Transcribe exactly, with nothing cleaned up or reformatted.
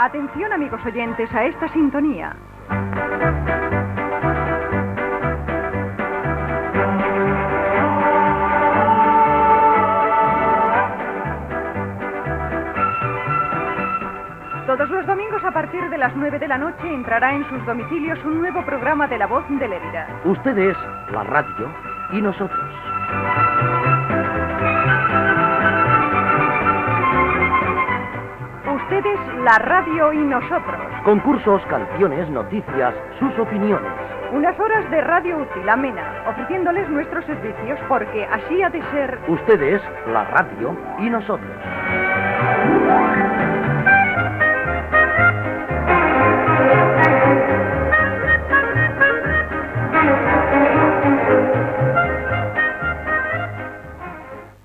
Atención, amigos oyentes, a esta sintonía. Todos los domingos a partir de las nueve de la noche entrará en sus domicilios un nuevo programa de La Voz de Lérida. Ustedes, la radio y nosotros. Ustedes, la radio y nosotros. Concursos, canciones, noticias, sus opiniones. Unas horas de radio útil, amena, ofreciéndoles nuestros servicios porque así ha de ser. Ustedes, la radio y nosotros.